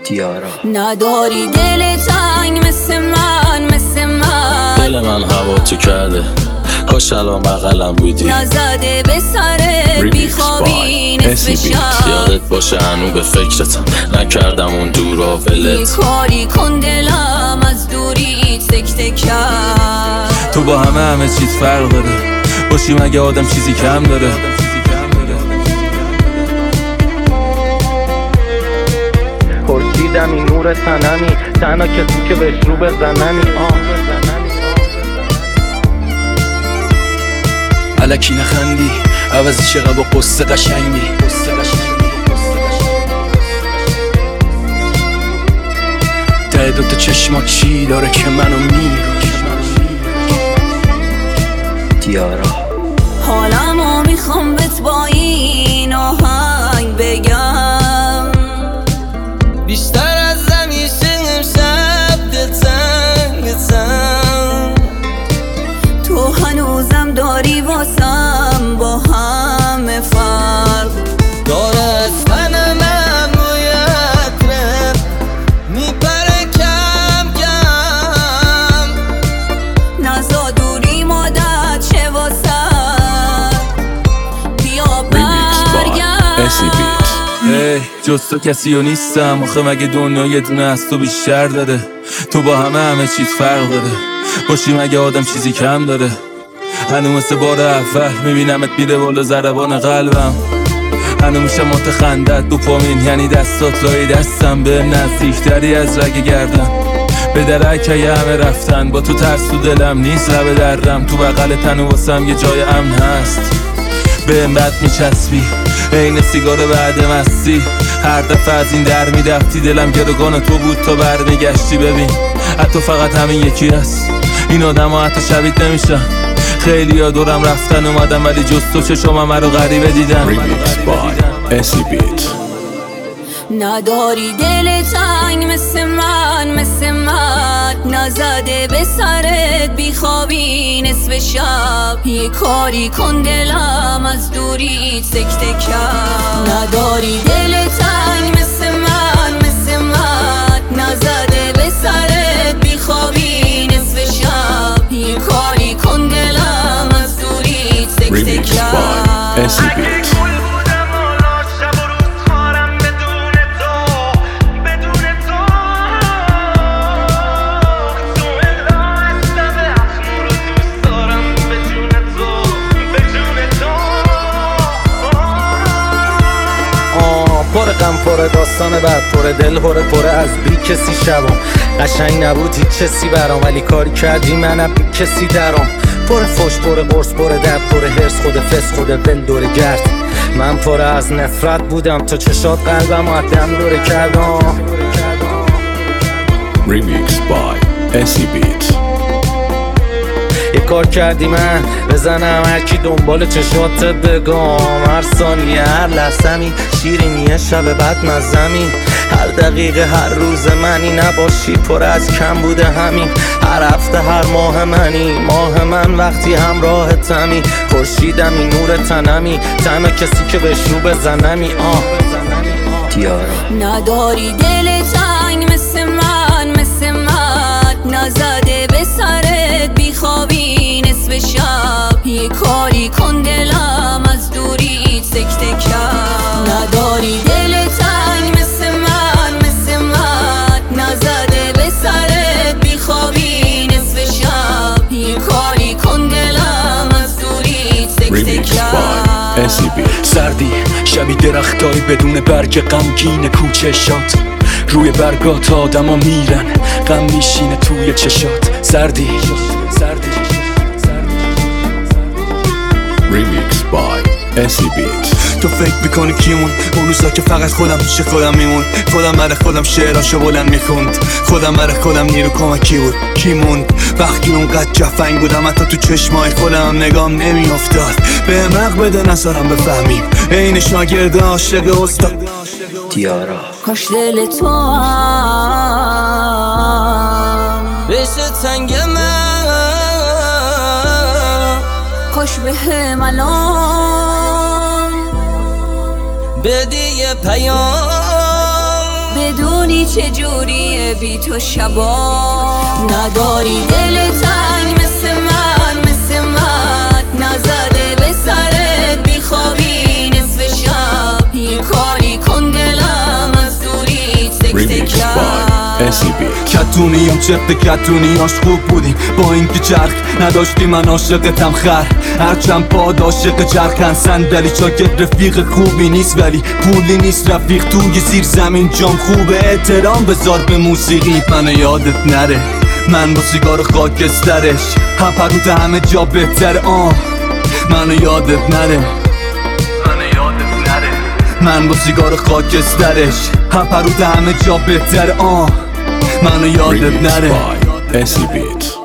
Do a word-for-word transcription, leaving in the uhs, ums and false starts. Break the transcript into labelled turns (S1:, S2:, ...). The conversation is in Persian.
S1: دیارا
S2: نداری دل تنگ مثل من مثل من
S3: دل من هوا تو کرده کاش الان بغلم بودی
S2: نزده به سرت بیخوابی نصف شب
S3: یادت باشه هنو به فکرتم نکردم اون دورا ولت
S2: یه کاری کن دلم از دوری سکته کرد
S4: تو با همه همه چیز فرق داره باشی مگه آدم چیزی کم داره
S1: پرسیدم این نور تنمی تنها کسی که بهش رو بزنمی آه
S4: الکی نخندی عوضی چقدر با قصه قشنگی ته دوتا چشمات چی داره که منو میره
S1: دیارا
S2: حالمو میخوام بهت با این آهنگ بگم بیشتر از همیشه امشب دلتنگ دلتنگ تو هنوزم داری واسم با همه فرق داره از تنم بوی عطرت میپره کم کم نزا دوری مادت چه واسم بیا برگرد
S4: ای جز تو کسی و نیستم آخه مگه دنیا یه دونه از تو بیشتر داره تو با همه همه چیز فرق داره باشی مگه آدم چیزی کم داره هنو مثل بار اول میبینمت میره بالا ضربان قلبم هنو میشه متخندت دوپامین یعنی دستات لای دستم به نزدیکتری از رگ گردن به درک همه رفتن با تو ترس تو دلم نیست لب درم تو بغل تن واسم یه جای امن هست به این بد میچسبی این سیگار بعد مستی هر دفعه از این در میرفتی دلم گروگان تو بود تا برمیگشتی ببین حتی فقط همین یکی هست این آدم ها حتی شبیه نمیشن خیلی ها دورم رفتن اومدم ولی جز تو چشم مرا غریبه دیدن
S3: Remix by اسی بیت
S2: نداری دل تنگ مثل من مثل من نزده به سرت بیخوابی نصف شب یه کاری کن دلم از دوری سکته کرد نداری دل تنگ مثل من مثل من نزده به سرت بیخوابی نصف شب یه کاری کن دلم از دوری سکته
S3: Remix
S2: کرد
S3: by اسی بیت
S1: پر غم پر داستان بعد پر دل پر پر از بی کسی شبم قشنگ نبود هیچ چیزی برام ولی کاری کردی منم بی کسی درام پر فوش پر قرص پر درد پر هرس خود فس خود ول دور گرد من پر از نفرت بودم تا چشات قلبم و دم دوره کردم
S3: Remix by اسی بیت
S1: یه کار کردی من بزنم هرکی دنبال چشاتت بگم هر ثانیه هر لحظمی شیرینیه شب بعد مزمی هر دقیقه هر روز منی نباشی پر از کم بوده همین هر هفته هر ماه منی ماه من وقتی همراهتمی خورشیدم این نور تنمی تنها کسی که بهش رو بزنمی آه دیارا
S2: نداری دل تنگ مثل من مثل من نزده به سرت بیخوابی نصف شب یه کاری کن دلم از دوری سکته کرد نداری دل تنگ مثل من مثل من نزده به سرت بیخوابی نصف شب یه کاری کن دلم از دوری سکته
S3: Remix
S2: کرد
S3: by اسی بیت
S4: سردی شبی درختایی بدون برگ غمگین کوچه شات روی برگات آدم ها میرن غم میشینه توی چشات سردی سردی
S3: Remix by اسی بیت
S5: تو فکر میکنی کیمون اون روزا که فقط خودم پیش خودم میمون خودم برای خودم شعراشو بلند میخوند خودم برای خودم نیرو کمکی بود کیمون وقتی اونقدر جفنگ بودم حتی تو چشمای خودم نگام نمیافتاد به مق بده نذارم بفهمیم این شاگرد عاشق استاد
S1: دیارا
S2: کاش دل تو هم بشه تنگ من کاش به هم الان بدی یه پیام بدون ندانی چجوریه بی تو شبا. نداری دل تنگ مثل من مثل من، نزده به سرت بیخوابی نصف شب. یه کاری کن دلم از دوری تک تک کرد.
S5: کتونیم چقدر کتونیاش خوب بودیم، با اینکه چرخ نداشتی من عاشقتم خر. هرچند پاد عاشق چرخن صندلی چاکت رفیق خوبی نیست، ولی پولی نیست رفیق توی زیر زمین جام خوبه. احترام بذار به موسیقی منو یادت نره، من با سیگار خاکسترش هپروت همه جا بهتر. آه منو یادت نره، منو یادت نره، من با سیگار خاکسترش هپروت همه جا بهتر. آه منو یادت نره.
S3: اسلی بیت